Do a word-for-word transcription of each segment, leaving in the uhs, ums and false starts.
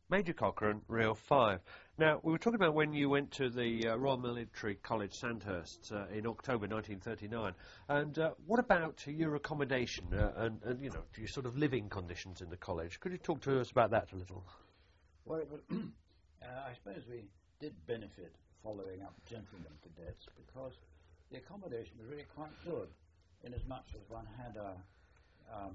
Major Cochrane, Real five. Now, we were talking about when you went to the uh, Royal Military College Sandhurst uh, in October nineteen thirty-nine, and uh, what about your accommodation uh, and, and, you know, your sort of living conditions in the college? Could you talk to us about that a little? Well, it was, uh, I suppose we did benefit following up gentlemen cadets because the accommodation was really quite good, in as much as one had a, um,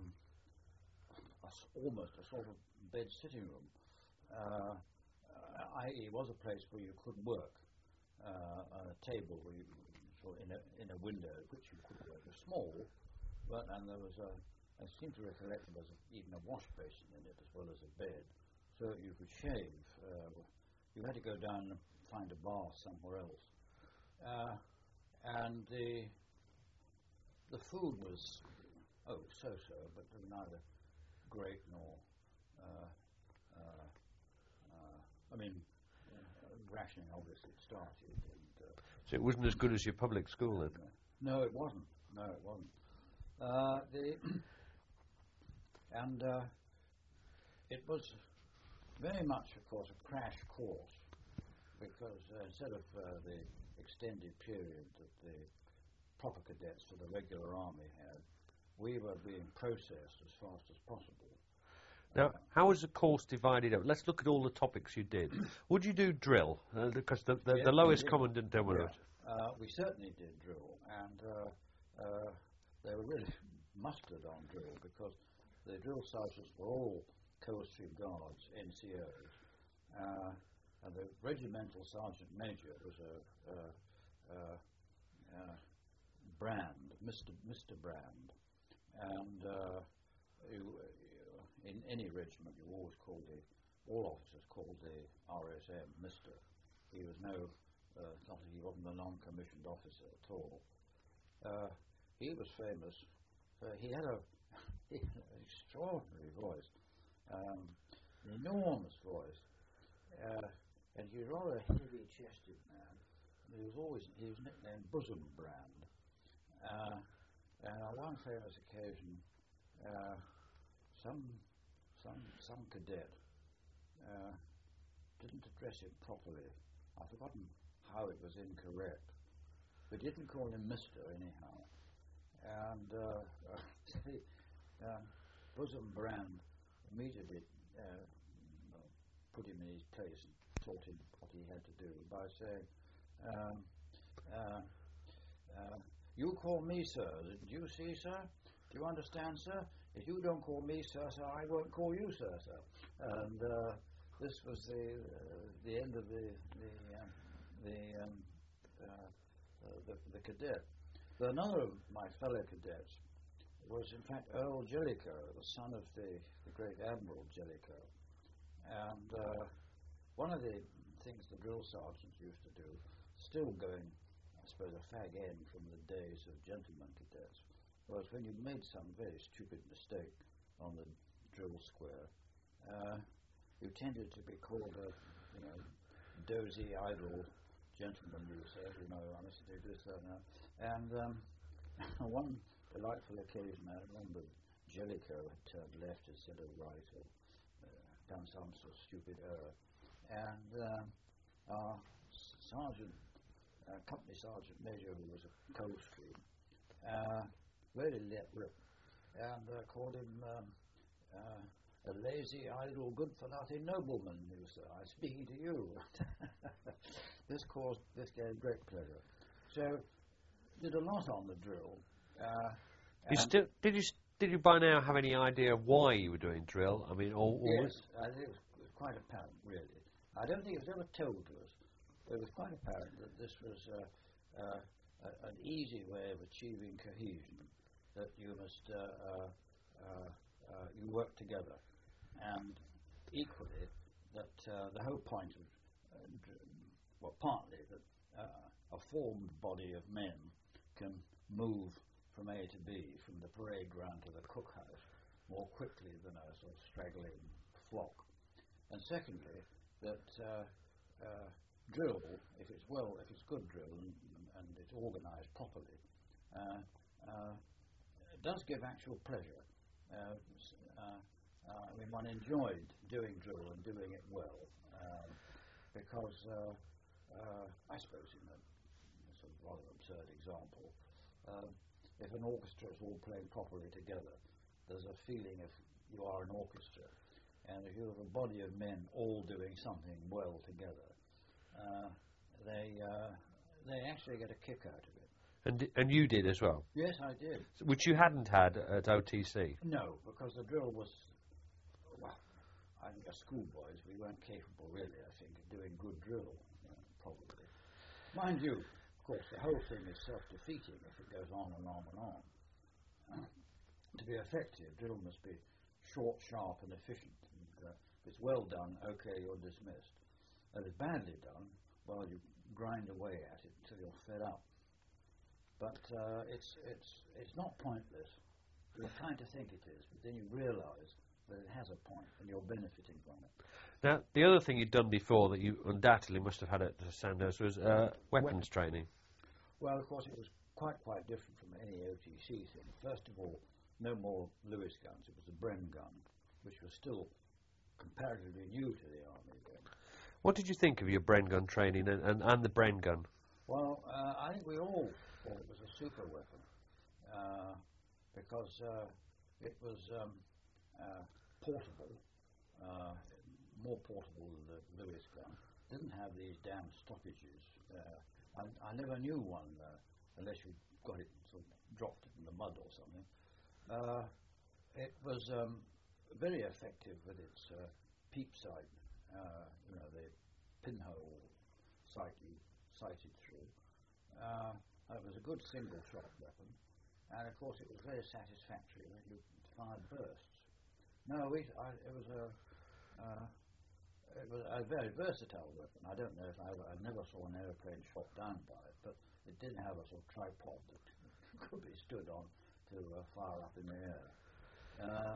a s- almost a sort of bed sitting room. Uh, uh, that is, was a place where you could work, uh, on a table where you, sort of in a in a window which you could work. It was small, but and there was a. I seem to recollect there was a, even a wash basin in it as well as a bed, so that you could shave. Uh, you had to go down and find a bath somewhere else, uh, and the the food was oh so-so, but neither great nor. Uh, uh, I mean, uh, rationing obviously started. And, uh, So it wasn't as good as your public school then? no, it wasn't. No, it wasn't. Uh, the and uh, it was very much, of course, a crash course because uh, instead of uh, the extended period that the proper cadets for the regular army had, we were being processed as fast as possible. Now, how was the course divided up? Let's look at all the topics you did. Would you do drill? Uh, because the, the, Yes, the lowest we did. common denominator. Yeah. Uh, we certainly did drill, and uh, uh, they were really mustered on drill because the drill sergeants were all Coldstream Guards, N C Os, uh, and the regimental sergeant major was a, a, a, a Brand, Mister Mister Brand, and uh, you, in any regiment, you always called the, all officers called the R S M Mister He was no, uh, not, he wasn't a non-commissioned officer at all. Uh, he was famous. Uh, he had a he had an extraordinary voice, um, an enormous voice, uh, and he was rather a heavy-chested man. He was always he was nicknamed Bosom Brand. Uh, and on one famous occasion, uh, some some some cadet uh, didn't address him properly. I've forgotten how it was incorrect. We didn't call him Mister anyhow. And uh, uh, um, Bosom Brand immediately uh, put him in his place and taught him what he had to do by saying, um, uh, uh, you call me sir, do you see, sir? Do you understand, sir? If you don't call me sir, sir, I won't call you sir, sir. And uh, this was the uh, the end of the the um, the, um, uh, uh, the the cadet. But another of my fellow cadets was in fact Earl Jellicoe, the son of the, the great Admiral Jellicoe. And uh, one of the things the drill sergeants used to do, still going, I suppose, a fag end from the days of gentlemen cadets, was when you made some very stupid mistake on the drill square, uh, you tended to be called a, you know, dozy, idle gentleman, you said, you know, I must do this, that, and that. And um, one delightful occasion, I remember Jellicoe had turned left instead of right, or uh, done some sort of stupid error. And um, our sergeant, uh, company sergeant major, who was a Coldstream, uh, really let rip and uh, called him um, uh, a lazy, idle, good-for-nothing nobleman. He was, uh, I speaking to you. This caused this gave great pleasure. So, did a lot on the drill. Uh, You still, did you s- did you by now have any idea of why you were doing drill? I mean, or, or yes, I think it was, it was quite apparent, really. I don't think it was ever told to us. But it was quite apparent that this was uh, uh, uh, an easy way of achieving cohesion. That you must uh, uh, uh, uh, you work together, and equally that uh, the whole point of uh, dr- well, partly that uh, a formed body of men can move from A to B, from the parade ground to the cookhouse, more quickly than a sort of straggling flock. And secondly, that uh, uh, drill, if it's well, if it's good drill and, and it's organised properly, uh, uh, it does give actual pleasure. Uh, s- uh, uh, I mean, one enjoyed doing drill and doing it well, um, because uh, uh, I suppose in a, a sort of rather absurd example, um, if an orchestra is all playing properly together, there's a feeling of you are an orchestra, and if you have a body of men all doing something well together, uh, they uh, they actually get a kick out of it. And d- and you did as well, Yes, I did. which you hadn't had at O T C. No, because the drill was, well, I think as schoolboys we weren't capable really, I think, of doing good drill, uh, probably. Mind you, of course, the whole thing is self-defeating if it goes on and on and on. Uh, to be effective, drill must be short, sharp and efficient. And, uh, if it's well done, okay, you're dismissed. If it's badly done, well, you grind away at it until you're fed up. But uh, it's it's it's not pointless. You're trying to think it is, but then you realise that it has a point and you're benefiting from it. Now, the other thing you'd done before that you undoubtedly must have had at Sandhurst was uh, weapons training. Well, of course, it was quite quite different from any O T C thing. First of all, no more Lewis guns. It was a Bren gun, which was still comparatively new to the army then. What did you think of your Bren gun training and, and, and the Bren gun? Well, uh, I think we all thought it was a super weapon, uh, because uh, it was um, uh, portable, uh, more portable than the Lewis gun. Didn't have these damn stoppages. Uh, I, I never knew one, uh, unless you got it, sort of dropped it in the mud or something. Uh, it was um, very effective with its uh, peep sight, uh, you know, the pinhole sight you sighted through. Uh, it was a good single shot weapon, and of course it was very satisfactory when you fired bursts. No, we, I, it was a uh, it was a very versatile weapon. I don't know if I, ever, I never saw an aeroplane shot down by it, but it did have a sort of tripod that could be stood on to uh, fire up in the air. Uh,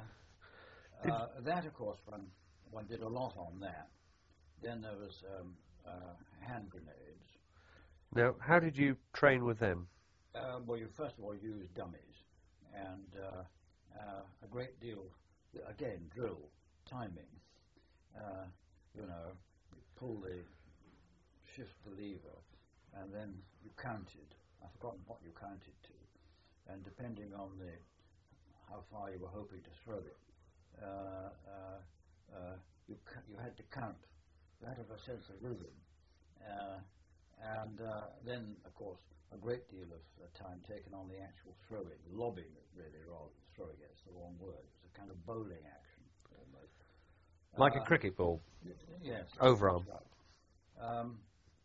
uh, that, of course, one one did a lot on that. Then there was um, uh, hand grenades. Now, how did you train with them? Uh, well, you first of all use dummies, and uh, uh, a great deal, again, drill, timing. Uh, you know, you pull the, shift the lever, and then you counted. I've forgotten what you counted to, and depending on the how far you were hoping to throw it, uh, uh, uh, you you had to count. You had to have a sense of rhythm. Uh, And uh, then, of course, a great deal of uh, time taken on the actual throwing, lobbing it really, rather than throwing it, it's the wrong word. It was a kind of bowling action, almost. Like uh, a cricket ball? Yes. Overarm? Right. Um,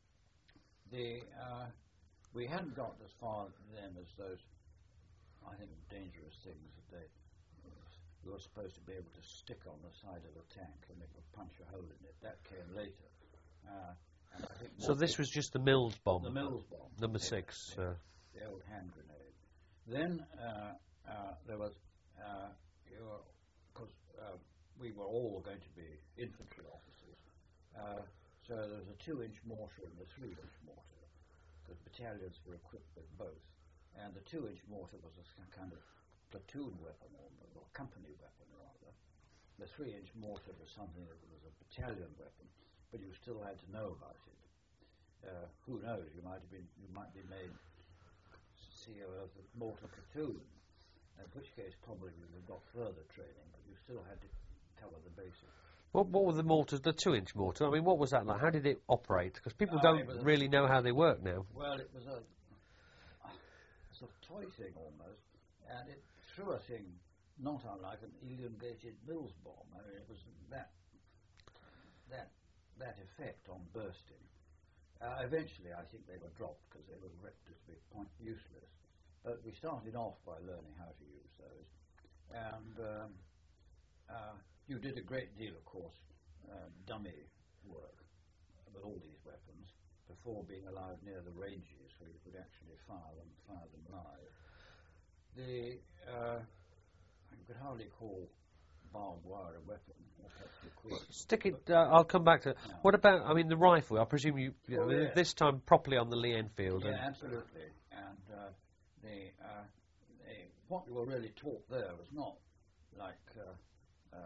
the, uh, we hadn't got as far then as those, I think, dangerous things that they you were supposed to be able to stick on the side of a tank and it would punch a hole in it. That came later. Uh, And I think So this was just the Mills bomb? The Mills bomb. Number yeah, six. yeah, Uh, the old hand grenade. Then uh, uh, there was, because uh, uh, we were all going to be infantry officers, uh, so there was a two-inch mortar and a three-inch mortar, because battalions were equipped with both. And the two-inch mortar was a kind of platoon weapon, or, or company weapon, rather. The three-inch mortar was something that was a battalion weapon, but you still had to know about it. Uh, who knows? You might have been, you might be made C O of the mortar platoon, in which case probably we would have got further training, but you still had to cover the basics. what, what were the mortars, the two-inch mortar? I mean, what was that like? How did it operate? Because people Uh, don't really know how they work now. Well, it was a, a sort of toy thing almost, and it threw a thing not unlike an elongated Mills bomb. I mean, it was that that that effect on bursting. Uh, eventually, I think they were dropped because they were wrecked as being point useless. But we started off by learning how to use those, and um, uh, you did a great deal, of course, uh, dummy work with all these weapons before being allowed near the ranges where you could actually fire them, fire them live. The uh, you could hardly call barbed wire a weapon. Stick it. Uh, I'll come back to. No. What about? I mean, the rifle. I presume you. you know, Oh, yes. This time properly on the Lee Enfield. Yeah, and absolutely. And uh, the, uh, the what you were really taught there was not like uh, uh,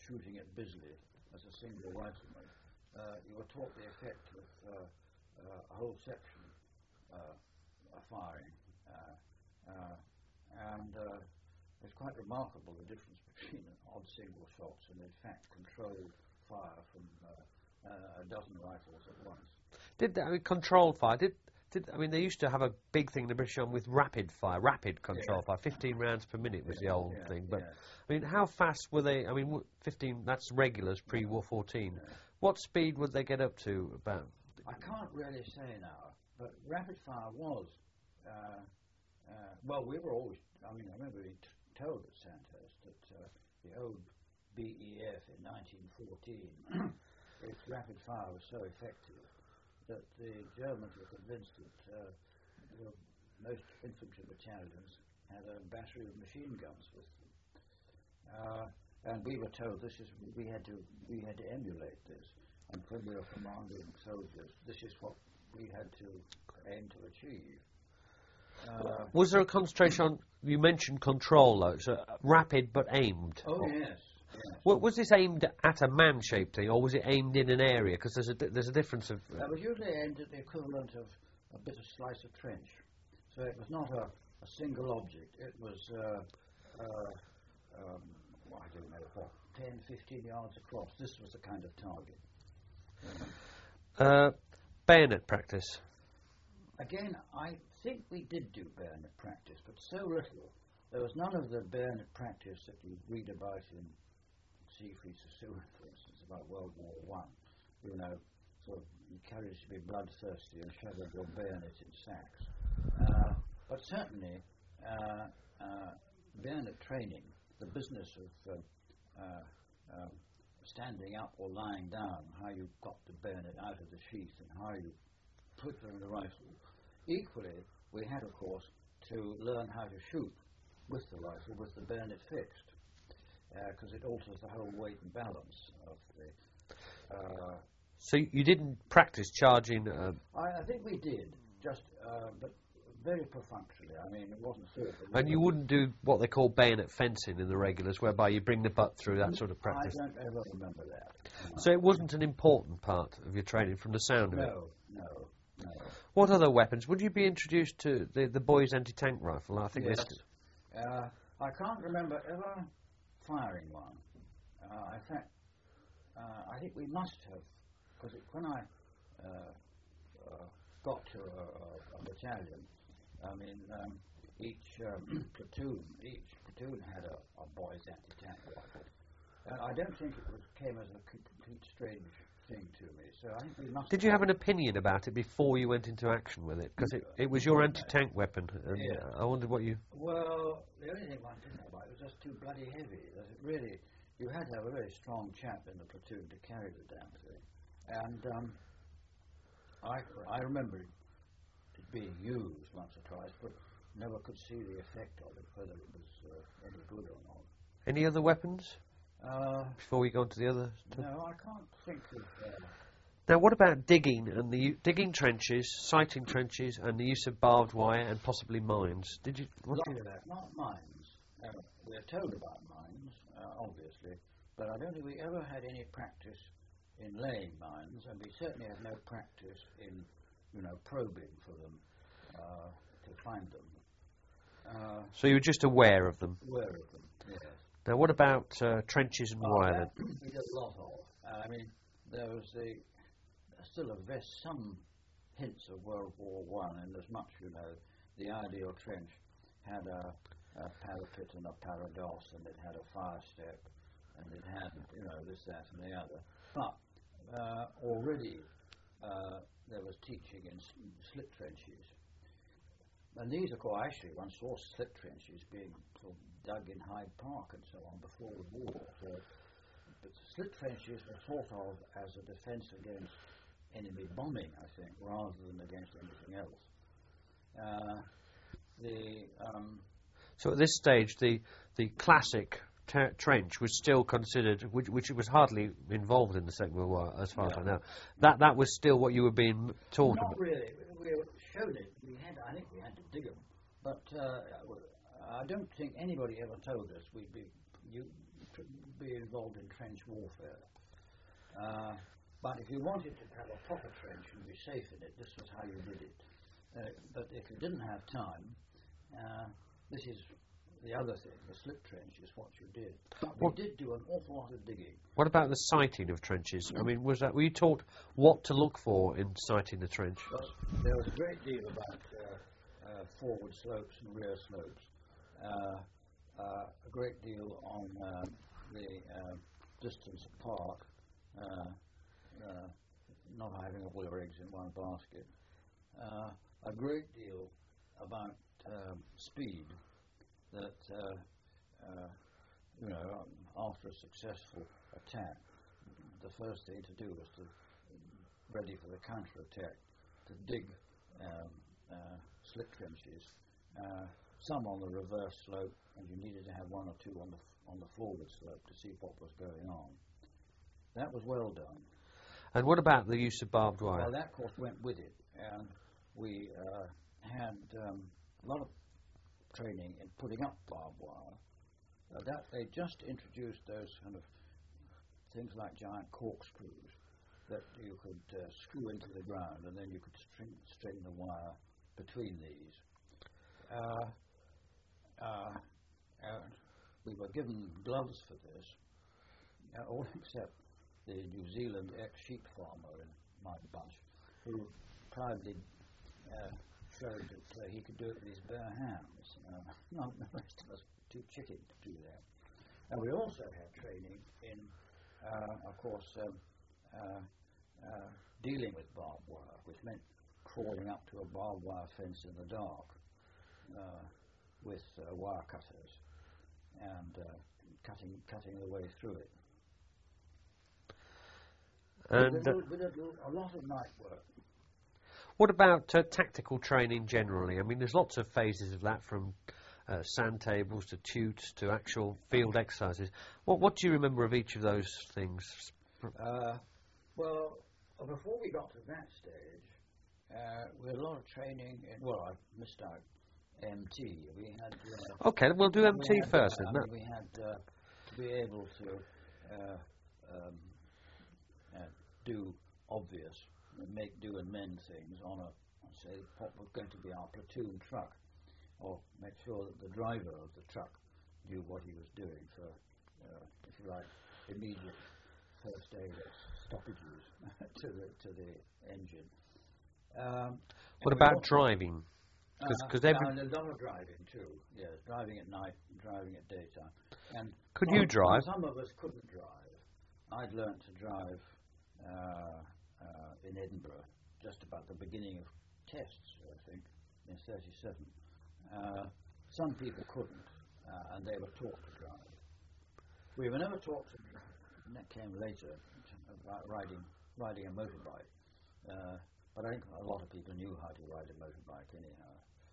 shooting it busily as a single rifleman. Uh, you were taught the effect of uh, uh, a whole section uh, firing, uh, uh, and uh, it's quite remarkable the difference between odd single shots and, in fact, controlled fire from uh, uh, a dozen rifles at once. Did I mean controlled fire? Did did I mean they used to have a big thing in the British Army with rapid fire, rapid control yeah. fire. Fifteen rounds per minute was yeah, the old yeah, thing. But yeah. I mean, how fast were they? I mean, w- fifteen. That's regulars pre-war fourteen. Yeah. What speed would they get up to? About. I can't really say now, but rapid fire was. Uh, uh, well, we were always. I mean, I remember we t- told at Sandhurst that uh, the old B E F in nineteen fourteen, its rapid fire was so effective that the Germans were convinced that uh, the most infantry battalions had a battery of machine guns with them, uh, and we were told this is we had to we had to emulate this, and when we were commanding soldiers, this is what we had to aim to achieve. Uh, was there a concentration on? You mentioned control, though. So rapid but aimed. oh yes. Yes. Well, was this aimed at a man-shaped thing, or was it aimed in an area? Because there's a di- there's a difference of. Uh, That was usually aimed at the equivalent of a bit of slice of trench. So it was not a, a single object. It was, uh, uh, um, well, I don't know, what, ten, fifteen yards across. This was the kind of target. uh, bayonet practice. Again, I think we did do bayonet practice, but so little. There was none of the bayonet practice that you read about in Siegfried Sassoon, for instance, about World War One. You know, sort of encouraged to be bloodthirsty and shovel your bayonet in sacks. Uh, but certainly, uh, uh, bayonet training, the business of uh, uh, uh, standing up or lying down, how you got the bayonet out of the sheath and how you put it in the rifle. Equally, we had, of course, to learn how to shoot with the rifle with the bayonet fixed, because uh, it alters the whole weight and balance of the. Uh, So you didn't practice charging. Uh, I, I think we did, just uh, but very perfunctorily. I mean, it wasn't thought. and you wouldn't do what they call bayonet fencing in the regulars, whereby you bring the butt through, that sort of practice. I don't ever remember that. No. So it wasn't an important part of your training from the sound of no, it. No, no, no. What other weapons? Would you be introduced to the, the boys' anti-tank rifle? I think Yes. they st- Uh, I can't remember ever firing one. Uh, in fact, uh, I think we must have, because when I uh, uh, got to a, a, a battalion, I mean, um, each um, platoon, each platoon had a, a boys' anti-tank rifle. And I don't think it was, came as a complete strange thing to me. So I think we must. Did you have an opinion about it before you went into action with it? Because it, it was your anti-tank weapon, and Yeah. I wondered what you. Well, the only thing one didn't know about it was just too bloody heavy. That it really, you had to have a very strong chap in the platoon to carry the damn thing. And um, I, I remember it being used once or twice, but never could see the effect of it, whether it was uh, any good or not. Any other weapons Uh, before we go on to the other stuff? no, I can't think of. Uh, Now, what about digging and the u- digging trenches, sighting trenches, and the use of barbed wire and possibly mines? Did you? What not, did you not mines. Uh, we're told about mines, uh, obviously, but I don't think we ever had any practice in laying mines, and we certainly had no practice in, you know, probing for them uh, to find them. Uh, so you were just aware of them. aware of them, yes. Now, what about uh, trenches and Oh, wire that then? we did a lot of. Uh, I mean, there was the still a vest, some hints of World War One, and as much, you know, the ideal trench had a, a parapet and a parados, and it had a fire step, and it had, you know, this, that, and the other. But uh, already uh, there was teaching in s- slip trenches. And these, of course, actually, one saw slip trenches being sort of dug in Hyde Park and so on before the war. So, but slip trenches were thought of as a defence against enemy bombing, I think, rather than against anything else. Uh, the um, So at this stage, the the classic t- trench was still considered, which, which was hardly involved in the Second World War, as far as I No. know. That that was still what you were being taught not about. really. We were showed it. We had, I think, we had to dig them, but uh, I don't think anybody ever told us we'd be. You tr be involved in trench warfare. Uh, but if you wanted to have a proper trench and be safe in it, this was how you did it. Uh, but if you didn't have time, uh, this is the other thing. The slip trench is what you did. But we What- did do an awful lot of digging. What about the sighting of trenches? I mean, was that were you taught what to look for in sighting the trench? Well, there was a great deal about uh, uh, forward slopes and rear slopes. Uh, uh, a great deal on uh, the uh, distance apart, uh, uh, not having all your eggs in one basket. Uh, a great deal about um, speed, that uh, uh, you know, after a successful attack, the first thing to do was to, ready for the counter-attack, to dig um, uh, slip trenches, uh, some on the reverse slope, and you needed to have one or two on the on the forward slope to see what was going on. That was well done. And what about the use of barbed wire? Well, that, of course, went with it, and we uh, had um, a lot of training in putting up barbed wire. Uh, that they just introduced those kind of things like giant corkscrews that you could uh, screw into the ground, and then you could string, string the wire between these. Uh, uh, uh, we were given gloves for this, uh, all except the New Zealand ex-sheep farmer in my bunch, who proudly uh, showed that uh, he could do it with his bare hands. Uh, none the rest of us were too chicken to do that. And we also had training in, uh, of course, um, uh, uh, dealing with barbed wire, which meant crawling up to a barbed wire fence in the dark uh, with uh, wire cutters and uh, cutting cutting the way through it. And we uh, did, we did a lot of night work. what about uh, tactical training generally? I mean, there's lots of phases of that, from uh, sand tables to tutes to actual field exercises. What what do you remember of each of those things? Uh, well, uh, before we got to that stage, uh, we had a lot of training in, well, I missed out M T. We had... Uh, Okay, we'll do M T we had, first, uh, then. I No. mean, we had uh, to be able to uh, um, uh, do obvious, make do and mend things on a, say, what was going to be our platoon truck, or make sure that the driver of the truck knew what he was doing for, uh, if you like, immediate first aid stoppages to the to the engine. Um, What and we about also- driving? Because uh, every and a lot of driving too. Yes, driving at night, driving at daytime. And Could some- you drive? Some of us couldn't drive. I'd learnt to drive uh, uh, in Edinburgh just about the beginning of tests, I think, in thirty-seven. Uh, some people couldn't, uh, and they were taught to drive. We were never taught to drive. And that came later, about riding riding a motorbike. Uh, but I think a lot of people knew how to ride a motorbike anyhow.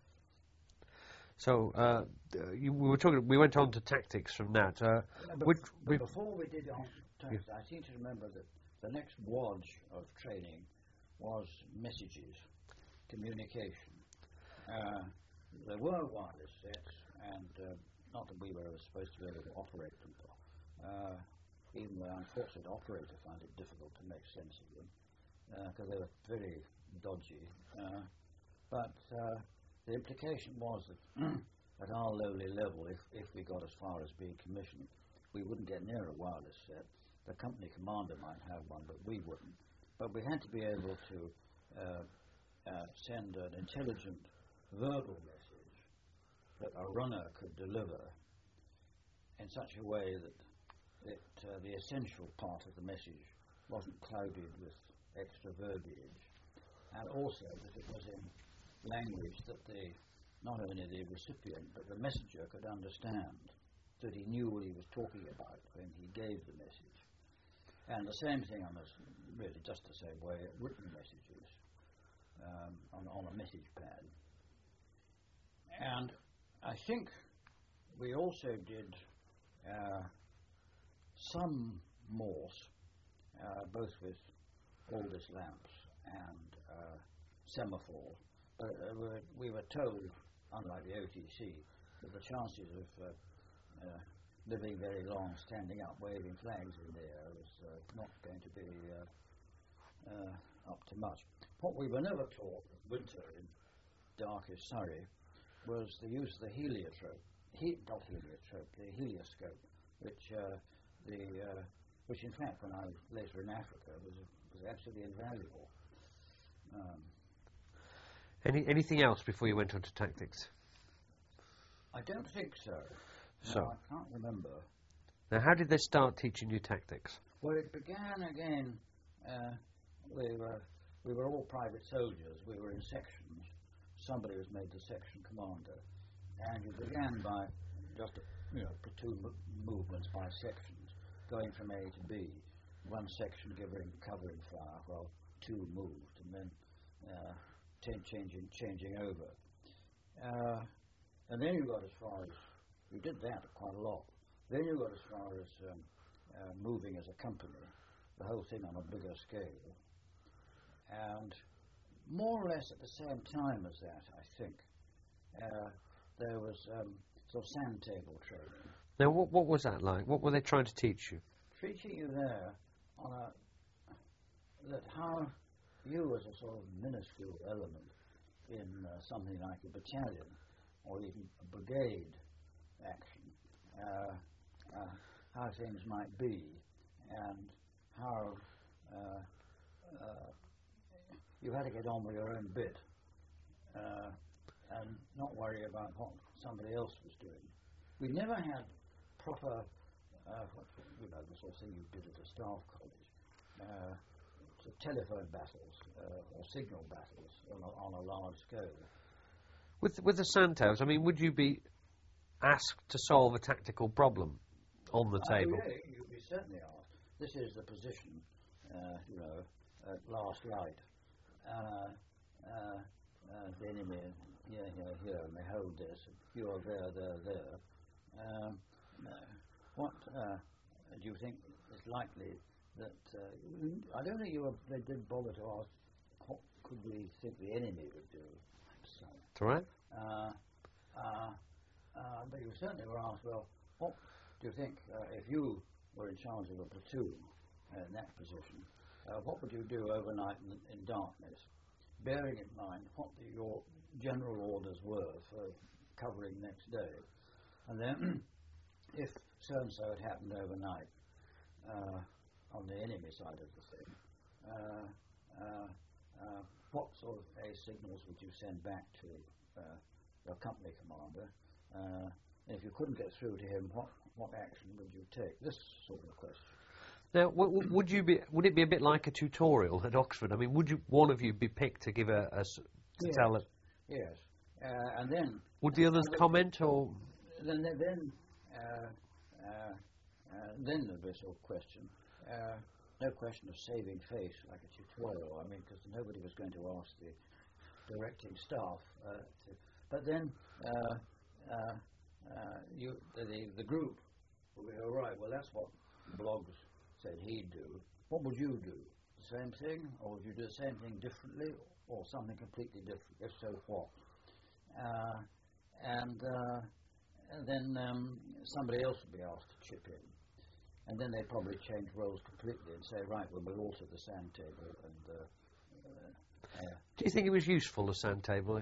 so uh, you, we were talking. We went on to tactics from that. Uh, But, which, but we, before we did on tests, I seem to remember that the next wodge of training was messages, communication. Uh, there were wireless sets, and uh, not that we were ever supposed to be able to operate them. Uh, even the unfortunate operator found it difficult to make sense of them because uh, they were very dodgy. Uh, but uh, the implication was that at our lowly level, if, if we got as far as being commissioned, we wouldn't get near a wireless set. The company commander might have one, but we wouldn't. But we had to be able to uh, uh, send an intelligent verbal message that a runner could deliver in such a way that it, uh, the essential part of the message wasn't clouded with extra verbiage, and also that it was in language that the not only the recipient but the messenger could understand, that he knew what he was talking about when he gave the message. And the same thing on this, really just the same way, written messages um, on, on a message pad. And I think we also did uh, some Morse, uh, both with Aldous lamps and uh, semaphore. But uh, we, were, we were told, unlike the O T C, that the chances of uh, uh, living very long, standing up, waving flags in the air was uh, not going to be uh, uh, up to much. What we were never taught in winter in darkish Surrey was the use of the heliotrope, he, not heliotrope, the helioscope, which uh, the uh, which in fact when I was later in Africa was was absolutely invaluable. Um, Any anything else before you went on to tactics? I don't think so. So no, I can't remember. Now, how did they start teaching you tactics? Well, it began again. Uh, we were we were all private soldiers. We were in sections. Somebody was made the section commander, and you began by just you know platoon mo- movements by sections, going from A to B. One section giving covering fire while two moved, and then uh, t- changing changing over. Uh, and then you got as far as you did that quite a lot. Then you got as far as um, uh, moving as a company, the whole thing on a bigger scale. And more or less at the same time as that, I think, uh, there was um, sort of sand table training. Now, what, what was that like? What were they trying to teach you? Teaching you there on a, that how you as a sort of minuscule element in uh, something like a battalion or even a brigade action, uh, uh, how things might be and how uh, uh, you had to get on with your own bit uh, and not worry about what somebody else was doing. We never had proper, uh, what, you know, the sort of thing you did at a staff college, uh, sort of telephone battles uh, or signal battles on a, on a large scale. With with the Santos, I mean, would you be asked to solve a tactical problem on the Uh, table? yeah, you'd be certainly asked. This is the position, uh, you know, at last light. Uh, uh, uh, the enemy here, here, here, and they hold this. You are there, there, there. Um, uh, what uh, do you think is likely that? Uh, I don't think you were, they did bother to ask what could we think the enemy would do. So, That's all right. uh, uh, uh, but you certainly were asked, well, what do you think uh, if you were in charge of a platoon uh, in that position? Uh, what would you do overnight in, in darkness, bearing in mind what the, your general orders were for covering next day? And then, if so-and-so had happened overnight uh, on the enemy side of the thing, uh, uh, uh, what sort of A signals would you send back to uh, your company commander? Uh, if you couldn't get through to him, what, what action would you take? This sort of question. Now, w- w- would you be? Would it be a bit like a tutorial at Oxford? I mean, would you one of you be picked to give a, a s- to Yes. tell it? Yes, uh, and then Would the others uh, comment or? then then uh, uh, uh, then there's this sort of question. Uh, no question of saving face like a tutorial. I mean, because nobody was going to ask the directing staff. Uh, to, but then uh, uh, uh, you the, the the group will be all right. Well, that's what Bloggs said he'd do. What would you do? The same thing, or would you do the same thing differently, or something completely different? If so, what? Uh, and, uh, and then um, somebody else would be asked to chip in. And then they'd probably change roles completely and say, right, well, we'll alter the sand table. And, uh, uh, uh, Do you think it was useful, the sand table?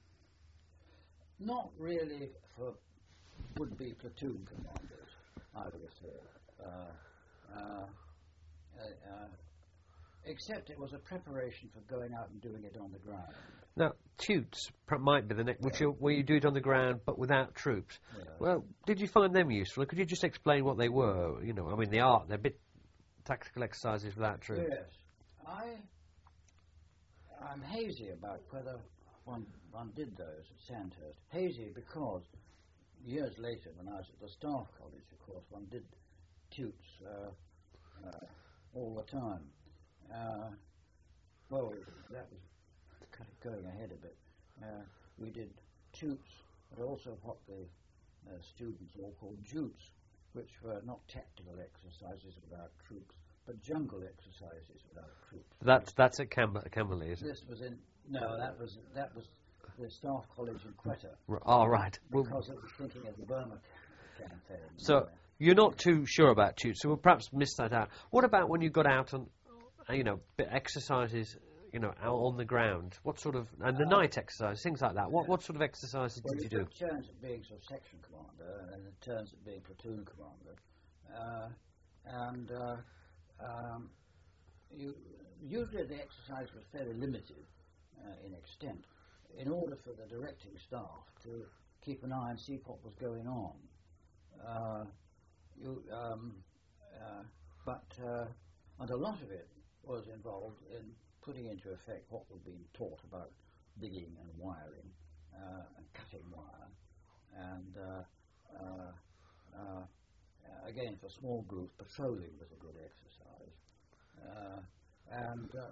not really for would-be platoon commanders, I would have thought. Uh, uh, uh, uh, except it was a preparation for going out and doing it on the ground. Now, tutes pr- might be the next, which you, where you do it on the ground but without troops. Yeah. Well, did you find them useful? Could you just explain what they were? You know, I mean, they are they're a bit tactical exercises without troops. Yes, I. I'm hazy about whether one one did those at Sandhurst. Hazy because years later, when I was at the staff college, of course, one did tutes uh, uh, all the time. Uh, well, that was kind of going ahead a bit. Uh, we did tutes, but also what the uh, students all called jutes, which were not tactical exercises without troops, but jungle exercises without troops. That's that's at Camber- Camberley, is it? This was in no, that was that was the staff college in Quetta. R- oh, right. Well, Because it was thinking of the Burma campaign. so you're not too sure about tutes, so we'll perhaps miss that out. What about when you got out on, uh, you know, bit exercises, you know, out on the ground? What sort of, and the uh, night exercise, things like that. What what sort of exercises well, did you, you do? took turns at being sort of section commander, and then turns at being platoon commander, uh, and uh, um, you, usually the exercise was fairly limited uh, in extent, in order for the directing staff to keep an eye and see what was going on. Uh, you, um, uh, but uh, and a lot of it was involved in putting into effect what was being taught about digging and wiring uh, and cutting wire, and uh, uh, uh, again for small groups, patrolling was a good exercise, uh, and uh,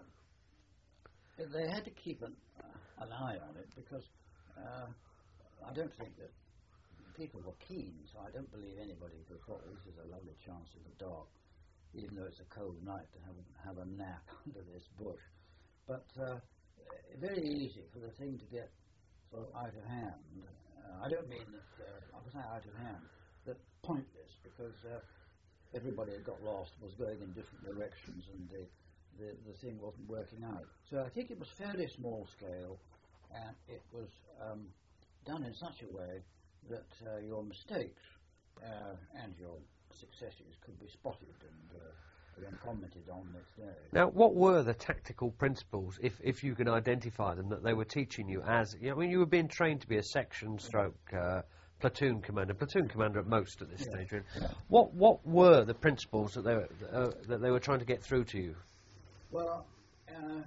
they had to keep an, uh, an eye on it because uh, I don't think that people were keen, so I don't believe anybody who thought, oh, this is a lovely chance in the dark, even though it's a cold night, to have, have a nap under this bush. But uh, very easy for the thing to get sort of out of hand. Uh, I don't mean that, uh, I was not out of hand, but pointless, because uh, everybody had got lost, was going in different directions, and the, the, the thing wasn't working out. So I think it was fairly small scale, and it was um, done in such a way that uh, your mistakes uh, and your successes could be spotted and uh, then commented on next day. Now, what were the tactical principles, if if you can identify them, that they were teaching you as, you know, I mean, you were being trained to be a section stroke uh, platoon commander, platoon commander at most at this yeah. stage. Yeah. What what were the principles that they were, uh, that they were trying to get through to you? Well, uh,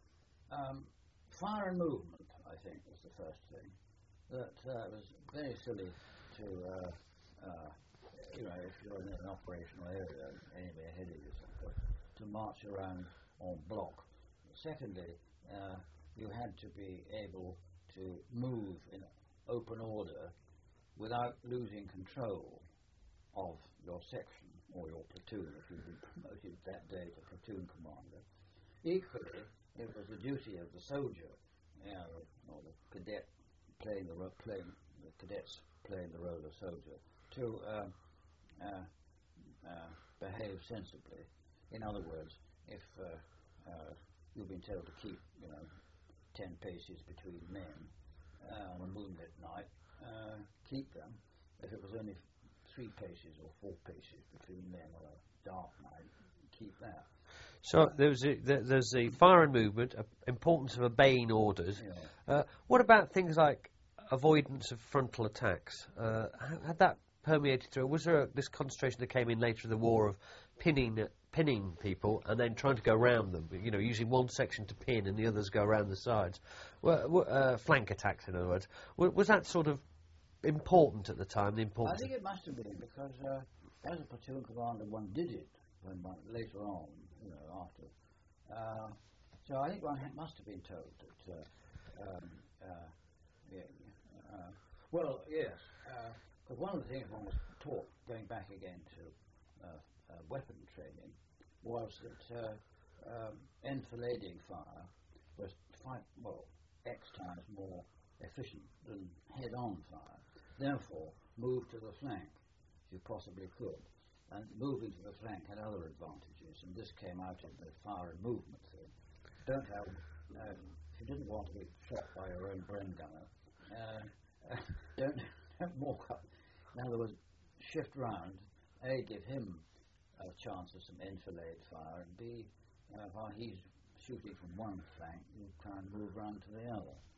um, fire and movement, I think, was the first thing. That uh, was very silly to, uh, uh, you know, if you're in an operational area, enemy ahead of you, to, to march around en bloc. Secondly, uh, you had to be able to move in open order without losing control of your section or your platoon, if you'd been promoted that day to platoon commander. Equally, it was the duty of the soldier, you know, or the cadet, playing the ro playing the cadets playing the role of soldier, to um, uh, uh, behave sensibly. In other words, if uh, uh, you've been told to keep, you know, ten paces between men uh, on a moonlit night, uh, keep them. If it was only three paces or four paces between men on a dark night, keep that. So there's a, there's the fire and movement, uh, importance of obeying orders. Yeah. Uh, what about things like avoidance of frontal attacks? Uh, had that permeated through? Was there a, this concentration that came in later in the war of pinning pinning people and then trying to go around them? You know, using one section to pin and the others go around the sides. Well, uh, flank attacks, in other words. Was, was that sort of important at the time? The importance. I think it must have been, because uh, as a platoon commander, one did it when one, later on. You know, after. Uh, so I think one ha must have been told that. Uh, um, uh, yeah, uh, well, yes. Because uh, one of the things one was taught, going back again to uh, uh, weapon training, was that uh, um, enfilading fire was five, well, X times more efficient than head-on fire. Therefore, move to the flank if you possibly could. And moving to the flank had other advantages, and this came out of the fire and movement thing. Don't have, uh, if you didn't want to be shot by your own brain gunner, uh, uh, don't, don't walk up. In other words, shift round, A, give him a chance of some enfilade fire, and B, uh, while he's shooting from one flank, you try and move round to the other.